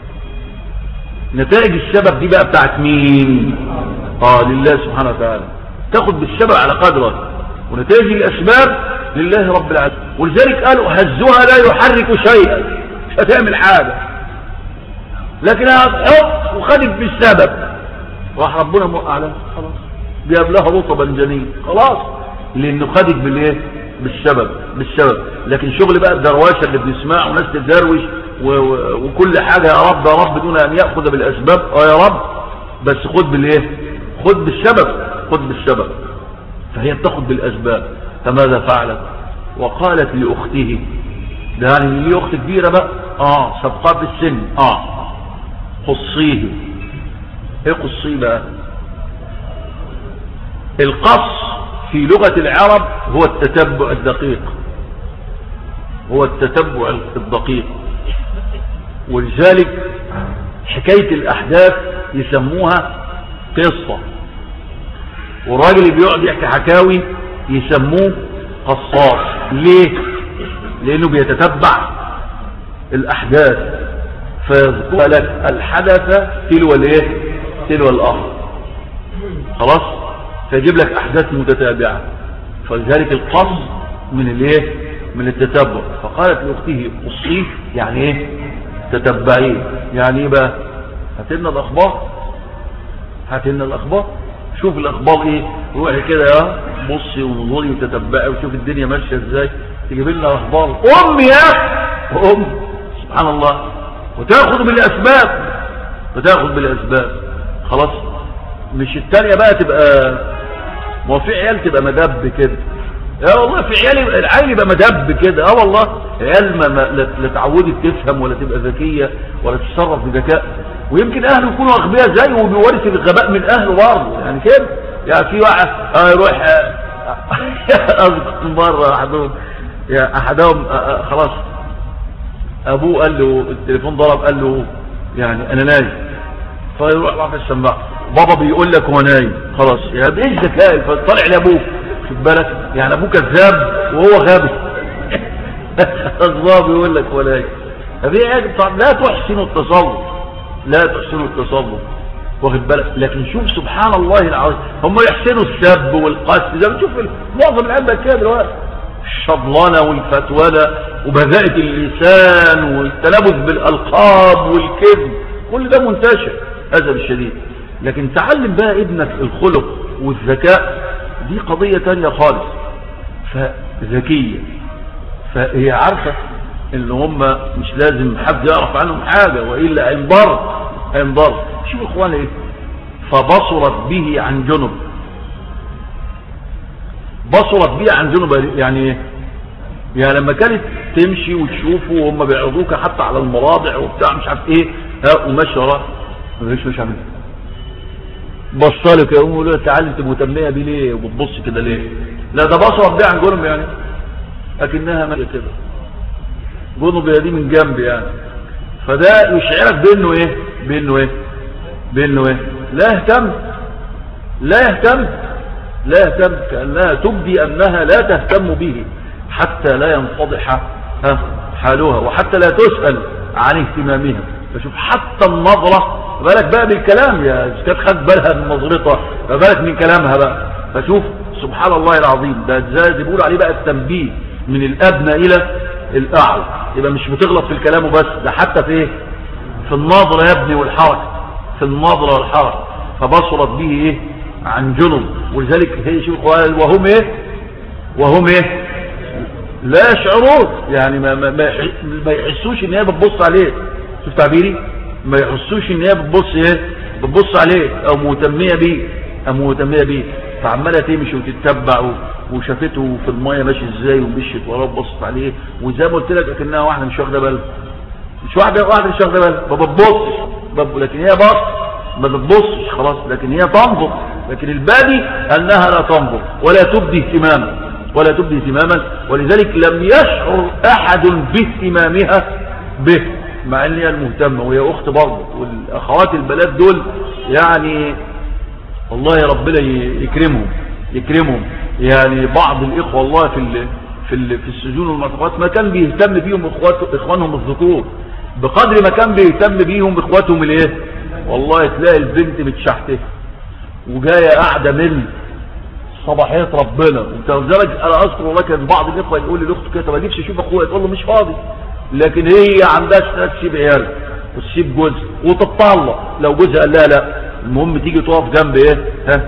S1: نتائج السبب دي بقى بتاعت مين؟ لله سبحانه وتعالى. تاخد بالسبب على قدرك، ونتائج الاسباب لله رب العالمين. ولذلك قالوا هزها لا يحرك شيئا، مش هتعمل حاجه، لكنها هتحط وخدت بالسبب، راح ربنا موقع عليها خلاص، جاب لها رطبا جنين خلاص، لانه خدت بالايه؟ بالسبب. لكن شغل بقى الدروشه اللي بنسمعه وناس تدروش وكل حاجه يا رب يا رب دون ان ياخذ بالاسباب. يا رب بس خد بالايه؟ خد بالسبب. فهي بتاخد بالاسباب. فماذا فعلت؟ وقالت لاخته، ده يعني ليه اخت كبيره بقى سبقات السن، قصيه. ايه قصيه بقى؟ القص في لغة العرب هو التتبع الدقيق، ولذلك حكاية الأحداث يسموها قصة، والراجل اللي بيقعد يحكي حكاوي يسموه قصاص. ليه؟ لأنه بيتتبع الأحداث فيذكر لك الحدث تلو الآخر، خلاص، فيجيب لك أحداث متتابعة. فلذلك القص من التتبع. فقالت لأخته قصيه، يعني ايه؟ تتبعيه. يعني ايه بقى؟ هاتلنا الأخبار، شوف الأخبار ايه، روحي كده يا بصي ونظري وتتبعي وشوف الدنيا ماشية ازاي، تجيب لنا أخبار يا أم سبحان الله. وتاخذ بالأسباب، خلاص. مش التانية بقى تبقى، ما هو في عيال تبقى مدب كده، والله في العيال يبقى مدب كده، والله عيال لا تعودت تفهم ولا تبقى ذكية ولا تتصرف بذكاء، ويمكن اهله يكونوا اغبياء زيه وبيورث الغباء من اهله برضه يعني كده. يعني في واحد يروح اذكر مره احدهم خلاص ابوه قال له التليفون ضرب، قال له يعني انا نايم، فيروح رافع السماعه، بابا بيقول لك هو نايم، خلاص يا ايش ذكاء، فطلع لابوه خد بالك يعني ابوه كذاب وهو غبي. بابا بيقول لك هو نايم. لا تحسنوا التصرف، لا تحسنوا التصرف واخد بالك. لكن شوف سبحان الله العظيم، هم يحسنوا السب والقتل، زي ما تشوف معظم العيال بقى كده دلوقتي، الشضلنه والفتوله وبذاءة اللسان والتلبس بالالقاب والكذب، كل ده منتشر للاسف الشديد. لكن تعلم بقى ابنك الخلق والذكاء، دي قضيه تانية خالص. فذكيه، فهي عارفه ان هم مش لازم حد يعرف عنهم حاجه والا هينضر. شوف اخوانا ايه، فبصرت به عن جنب. بصرت به عن جنب يعني ايه؟ يعني لما كانت تمشي وتشوفه وهم بيعرضوك حتى على المراضع وبتاع مش عارف ايه، وماشي وراه مش عامل بصلك يقوم يقول له تعالى انت مهتميه بيه ليه وبتبص كده ليه؟ لا ده بصرت به عن جنب يعني لكنها ماشيه كده جنب دي من جنب يعني. فده يشعرك بانه ايه لا يهتم كأنها تبدي أنها لا تهتم به حتى لا ينفضح حالها وحتى لا تسأل عن اهتمامها. فشوف حتى النظرة، بالك بقى بالكلام، يا كانت خد بالها من نظرتها فبالك من كلامها بقى. فشوف سبحان الله العظيم، ده زي بيقول عليه بقى التنبيه من الأدنى إلى الأعلى. يبقى مش بتغلط في الكلام وبس، ده حتى في ايه، في النظرة يا ابني والحركة، في النظرة والحركة. فبصرت به ايه عن جنب. ولذلك هي شوف قال وهم ايه لا يشعرون، يعني ما يحسوش ان هي بتبص عليه. شوف تعبيري، ما يحسوش ان هي بتبص عليه او مهتميه بيه. فعماله تمشي وتتبع وشافته في المايه ماشي ازاي ومشيت وراه وبصت عليه، وزي ما قلت لك اكنها واحده مش واخده بالها، مش واحده مش واخده بالها، ما بتبصش، لكن هي ما بتبصش خلاص، لكن هي تنظر. لكن البادي انها لا تنظر ولا تبدي اهتماما، ولذلك لم يشعر احد باهتمامها به، مع ان هي المهتمه وهي اخت برضه. والاخوات البنات دول يعني والله ربنا يكرمهم. يعني بعض الاخوه والله في السجون والمعتقلات ما كان بيهتم بيهم اخوانهم الذكور بقدر ما كان بيهتم بيهم اخواتهم الايه. والله تلاقي البنت متشحته وجايه قاعده من صباحيه ربنا. انت لذلك انا اذكر والله كان بعض الاخوه يقول لي لاخته كده طب نفسي اشوف اخويا، تقول له مش فاضي، لكن هي عندها تسيب عيالها وتسيب جوزها وتطلق لو جوزها قال لها لا، المهم تيجي تقف جنب ايه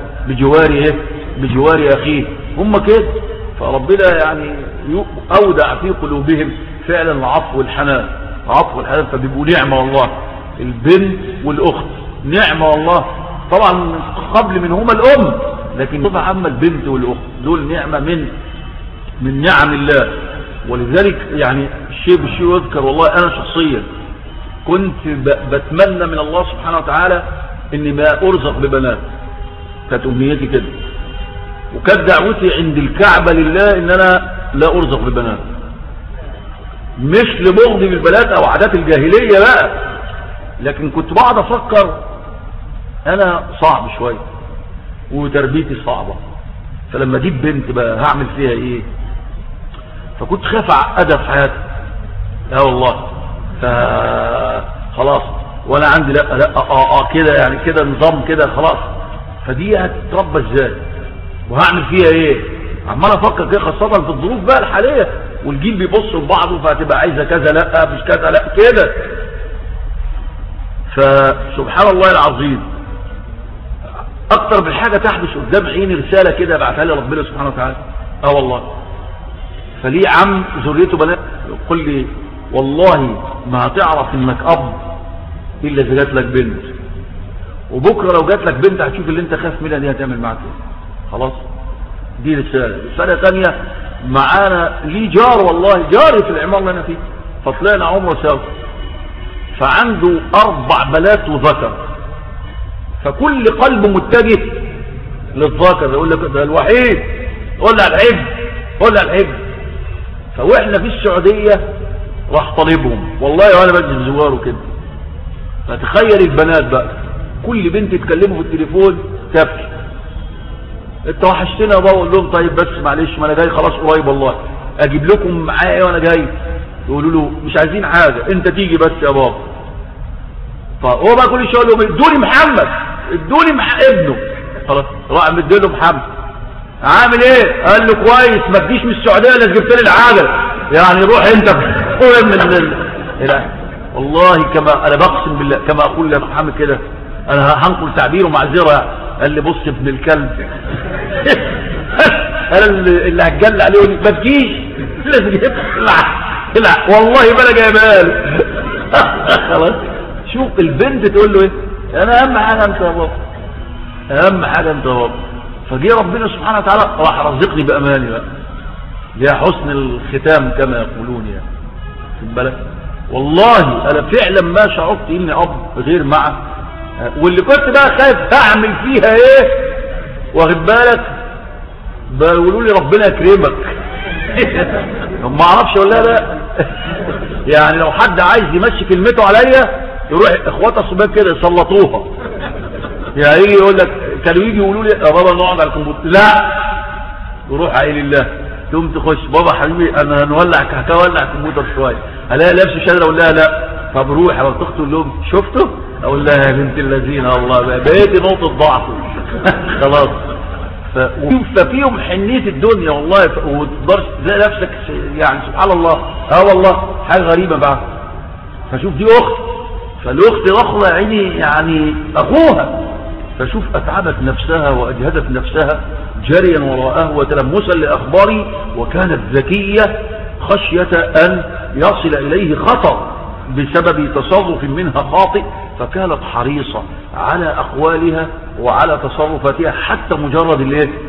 S1: بجواري اخيه. هم كده. فربنا يعني اودع في قلوبهم فعلا العطف والحنان، فبيبقوا نعمه والله. البنت والاخت نعمه والله، طبعا قبل منهما الام، لكن طبعا عامه البنت والاخت دول نعمه من نعم الله. ولذلك يعني الشيء يذكر والله انا شخصيا كنت بتمنى من الله سبحانه وتعالى اني ما ارزق ببنات، كانت امنيتي كده، وكانت دعوتي عند الكعبة لله ان انا لا ارزق ببنات، مش لبغضي بالبنات او عادات الجاهلية بقى، لكن كنت بقعد افكر انا صعب شوية وتربيتي صعبة، فلما اجيب بنت بقى هعمل فيها ايه؟ فكنت خاف اعقدها في حياتي. لا والله فخلاص وانا عندي لا كده يعني كده نظام كده خلاص. فدي هتتربى ازاي وهعمل فيها ايه؟ عمال افكر كده، خاصه في الظروف بقى الحاليه والجيل بيبص لبعضه، فهتبقى عايزه كذا لا مش كذا لا كده. فسبحان الله العظيم اكتر من حاجه تحدث قدام عيني رساله كده بعتها لي ربنا سبحانه وتعالى. والله فليه عم ذريته بنات يقول لي والله ما هتعرف انك اب الا اذا جات لك بنت، وبكره لو جات لك بنت هتشوف اللي انت خايف منها دي هتعمل معاك ايه. خلاص دي رساله ثانيه معانا ليه جار، والله جاري في العمارة اللي انا فيه، فطلعنا عمره سوا، فعنده 4 بنات وذكر، فكل قلبه متجه للذكر، يقول لك ده الوحيد، قول لي على الحج، قول لي على الحج. فواحنا في السعودية راح طالبهم، والله وانا بجي بزواره كده. فتخيل البنات بقى، كل بنت تكلمه في التليفون تبكي، انت وحشتنا يا بابا. اقول لهم طيب بس معلش، ما انا جاي خلاص قريب والله، اجيب لكم معايا ايه وانا جاي؟ يقولوا له مش عايزين حاجه، انت تيجي بس يا بابا. فهو بقى كل شويه يقول لهم ادوني محمد، ادوني ابنه. خلاص راح مديله محمد، عامل ايه؟ قال له كويس، ما تجيش من السعوديه الا جبت لي العجل، يعني روح انت من والله كما انا بقسم بالله، كما اقول لمحمد كده، انا هنقل تعبيره معذره. قال لي بص ابن الكلب انا اللي هتجلى عليه يقول ما تجيش، لازم لا والله ما انا جايبها له. خلاص شوف البنت تقول له ايه، انا اهم حاجه انت يا بابا، اهم حاجه انت يا بابا. فجي ربنا سبحانه وتعالى راح رزقني باماني بقى، يا حسن الختام كما يقولون يعني، خد بالك. والله انا فعلا ما شعرت اني اب غير معه، واللي كنت بقى خايف اعمل فيها ايه، واخد بالك، بيقولوا لي ربنا يكرمك. ما اعرفش ولا لا. يعني لو حد عايز يمشي كلمته عليا يروح اخواتها الصبيان كده يسلطوها، يعني يجي يقول لك، كانوا يجي يقولوا لي يا بابا نقعد على الكمبيوتر، لا يروح قايل الله، تقوم تخش بابا حبيبي انا هولع الكمبيوتر شويه، الاقي لابس شادره اقول لها لا، طب روح يا اخت تقول لهم شفتوا، اقول لها يا بنت الذين والله بقيتي نقطه ضعف. خلاص. ففيهم حنيه الدنيا والله، وتقدرش تلاقي نفسك يعني سبحان الله. والله حاجه غريبه بقى. فشوف دي اخت، فالاخت الاخرى يا عيني يعني اخوها، فشوف اتعبت نفسها واجهدت نفسها جريا وراءه وتلمسا لاخباره، وكانت ذكيه خشيه ان يصل اليه خطر بسبب تصرف منها خاطئ، فكانت حريصة على أقوالها وعلى تصرفاتها، حتى مجرد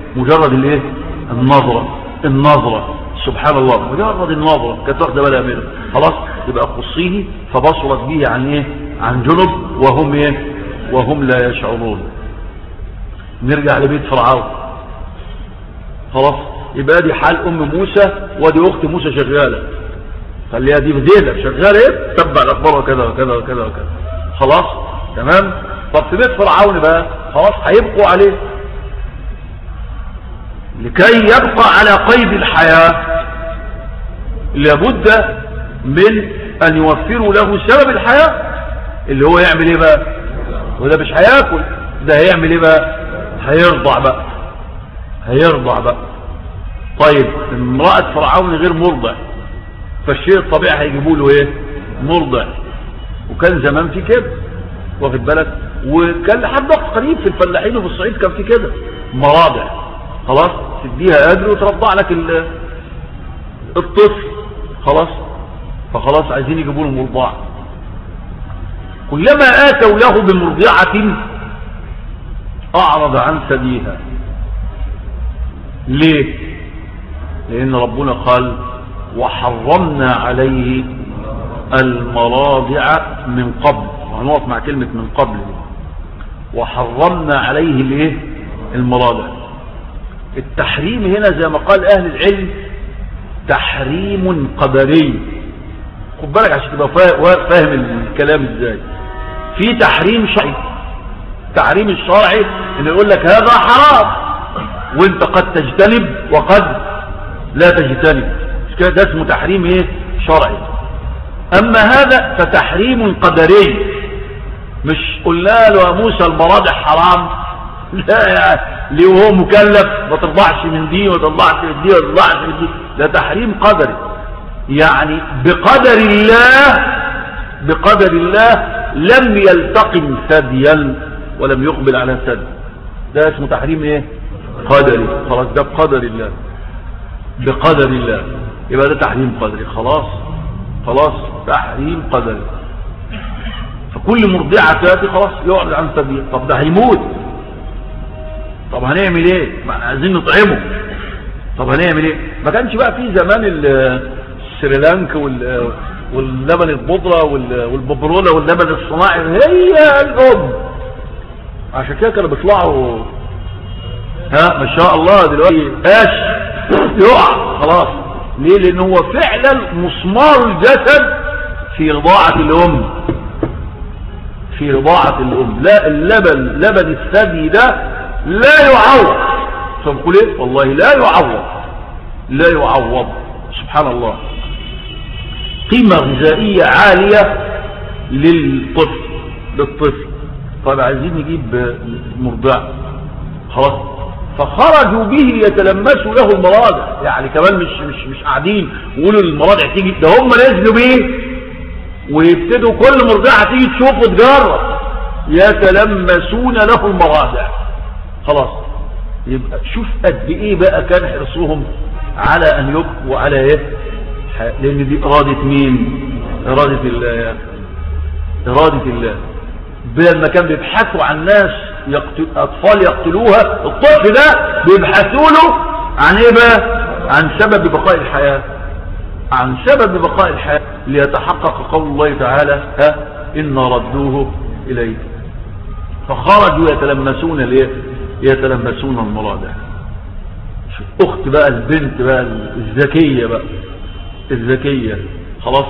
S1: النظرة سبحان الله، مجرد النظرة كانت واخدة بالها منه. خلاص يبقى قصيه فبصرت به عن جنب وهم لا يشعرون. نرجع لبيت فرعون. خلاص يبقى دي حال أم موسى، ودي أخت موسى شغالة، خليها دي بديلة شغالة ايه، تتبع الاخبار وكذا وكذا وكذا وكذا. خلاص تمام. طب في بيت فرعون بقى خلاص هيبقوا عليه، لكي يبقى على قيد الحياة لابد من ان يوفروا له سبب الحياة، اللي هو يعمل ايه بقى، وده مش هياكل، ده هيعمل ايه بقى، هيرضع بقى. طيب امرأة فرعون غير مرضع، فالشيء الطبيعي هيجيبوا له ايه، مرضع. وكان زمان في كده، واخد بالك، وكان لحد وقت قريب في الفلاحين وفي الصعيد كان في كده مراضع. خلاص تديها اجر وترضع لك الطفل. خلاص فخلاص عايزين يجيبوا له مرضع. كلما اتوا له بمرضعة اعرض عن ثديها. ليه؟ لان ربنا قال وحرمنا عليه المراضع من قبل، وهنقف مع كلمة من قبل دي. وحرمنا عليه المراضع. التحريم هنا زي ما قال اهل العلم تحريم قدري. خد بالك عشان تبقى فاهم الكلام ازاي. في تحريم شرعي، التحريم الشرعي ان يقول لك هذا حرام وانت قد تجتنب وقد لا تجتنب، ده اسمه تحريم شرعي. اما هذا فتحريم قدري. مش قلنا له يا موسى المراضع حرام، لا يعني ليه وهو مكلف ما ترضعش من دي وما ترضعش من دي وما ترضعش من دي، ده تحريم قدري. يعني بقدر الله لم يلتقم ثديا ولم يقبل على ثدي، ده اسمه تحريم قدري. خلاص ده بقدر الله يبقى ده تحريم قدري. خلاص تحريم قدري. فكل مرضعة تأتي خلاص يعرض عن ثديها. طب ده هيموت، طب هنعمل ايه، ما احنا عايزين نطعمه، طب هنعمل ايه؟ ما كانش بقى في زمان السريلانك واللبن البودرة والببرونة واللبن الصناعي، هي الأم. عشان كده كانوا بيطلعوا ما شاء الله دلوقتي يقع خلاص. ليه؟ لأن هو فعلا مسمار الجسد في رضاعة الأم، في رضاعة الأم. لا، لبن الثدي ده لا يعوض. فبقول ايه؟ والله لا يعوض. سبحان الله. قيمة غذائية عالية للطفل. طيب عايزين نجيب مرضع، خلاص، فخرجوا به يتلمسوا له المراضع. يعني كمان مش قاعدين ويقولوا المراضع تيجي، ده هم نزلوا بيه ويبتدوا كل مرضعة تيجي تشوف وتجرب، يتلمسون له المراضع. خلاص، يبقى شوف قد ايه بقى كان حرصهم على ان يبقوا على ايه، لان دي ارادة مين؟ ارادة الله. ارادة الله. بدل ما كان بيبحثوا عن ناس اطفال يقتلوها، الطفل ده بيبحثوا له عن ايه بقى؟ عن سبب بقاء الحياة، عن سبب بقاء الحياة، ليتحقق قول الله تعالى إن ردوه إليه. فخرجوا يتلمسون ليه؟ يتلمسون المراضع. اخت بقى، البنت بقى الذكية خلاص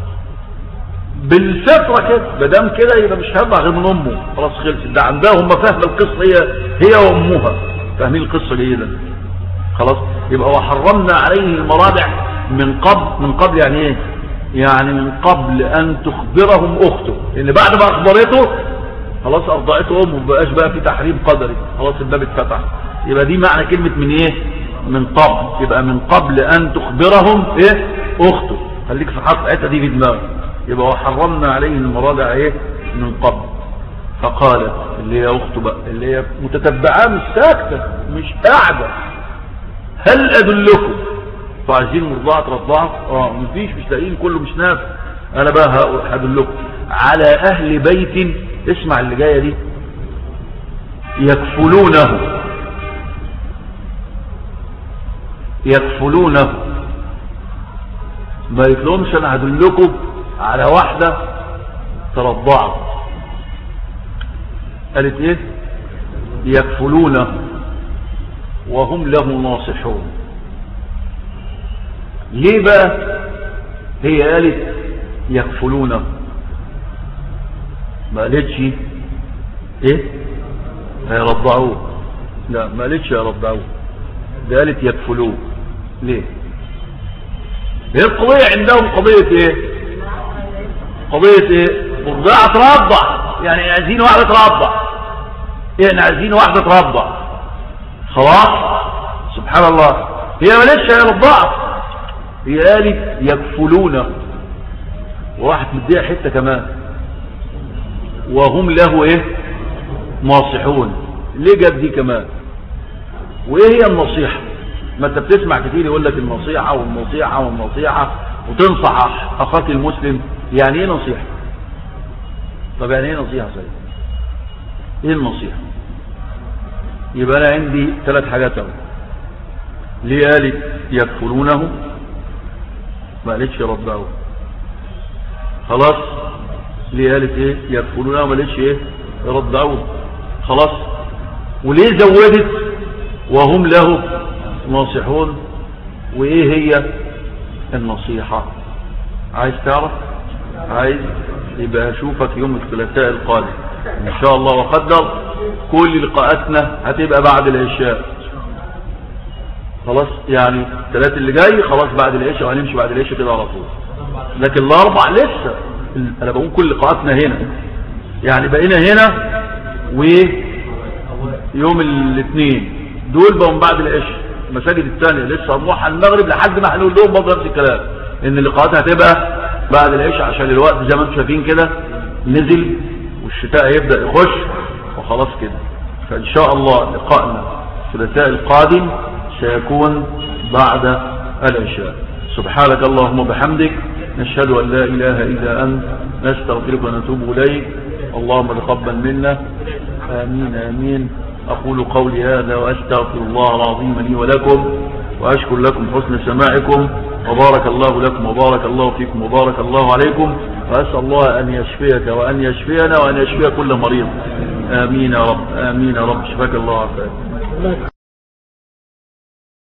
S1: بالفطرة كده، مادام كده يبقى مش هيطلع غير من امه، خلاص خلصت. ده عندها هم فاهمه القصه، هي وامها فاهمين القصه جيدا. خلاص، يبقى وحرمنا عليه المراضع من قبل يعني ايه؟ يعني من قبل ان تخبرهم اخته، لان بعد ما اخبرته خلاص ارضعته امه، مبقاش بقى في تحريم قدري، خلاص الباب اتفتح. يبقى دي معنى كلمه من ايه؟ من قبل. يبقى من قبل ان تخبرهم ايه؟ اخته. خليك في حق الحته دي في دماغك. يبقى وحرمنا عليه المراضع ايه؟ من قبل. فقالت اللي هي اخته بقى، اللي هي متتبعاه، مش ساكته، مش قاعده، هل ادلكم؟ فعايزين مرضعه ترضعه؟ مفيش، مش لاقيين، كله مش نافع. انا بقى هدلكم على اهل بيت، اسمع اللي جايه دي، يكفلونه. ما يقولهمش انا هدلكم على واحده ترضعه. قالت ايه؟ يكفلونه وهم له ناصحون. ليه بقى هي قالت يكفلونه؟ ما قالتش ايه هيرضعوه، لا ما قالتش هيرضعوه، ده قالت يكفلوه. ليه؟ هي القضية عندهم قضية ايه؟ قضية ايه؟ مرضعة ترضع، يعني عايزين واحدة ترضع، يعني عايزين واحدة ترضع، خلاص. سبحان الله، هي ما قالتش هيرضعه، هي قالت يكفلونه. وواحد مديها حتة كمان، وهم له ايه؟ ناصحون. ليه جاب دي كمان؟ وايه هي النصيحة؟ ما انت بتسمع كتير يقول لك النصيحة والنصيحة والنصيحة، وتنصح اخاك المسلم. يعني ايه نصيحة؟ طب يعني ايه نصيحة سيد؟ ايه النصيحة؟ يبقى انا عندي 3 حاجات اهو. ليه قالت يكفلونه؟ ما قالتش يرضعوه، خلاص. ليه قالت ايه؟ يكفلونه، ما قالتش ايه؟ يرضعوه، خلاص. وليه زودت وهم له ناصحون؟ وايه هي النصيحة؟ عايز تعرف؟ عايز؟ يبقى اشوفك يوم الثلاثاء القادم ان شاء الله وقدر. كل لقاءاتنا هتبقى بعد العشاء، خلاص. يعني الثلاث اللي جاي خلاص بعد العشاء، وهنمشي بعد العشاء كده على طول. لكن الاربع لسه، انا بقول كل لقاءاتنا هنا، يعني بقينا هنا ويوم الاثنين دول بقوا بعد العشاء. المساجد الثانيه لسه هنروح على المغرب لحد ما هنقول لهم برضه نفس الكلام، ان اللقاءات هتبقى بعد العشاء، عشان الوقت زي ما انتم شايفين كده نزل والشتاء هيبدا يخش وخلاص كده. فان شاء الله لقاءنا الثلاثاء القادم سيكون بعد العشاء. سبحانك اللهم وبحمدك، نشهد ان لا اله الا انت، نستغفرك ونتوب اليك. اللهم تقبل منا، امين امين. اقول قولي هذا واستغفر الله العظيم لي ولكم. وأشكر لكم حسن سماعكم، وبارك الله لكم وبارك الله فيكم وبارك الله عليكم، وأسأل الله أن يشفيك وأن يشفينا وأن يشفي كل مريض. آمين يا رب، آمين يا رب. شفاك الله عافاك.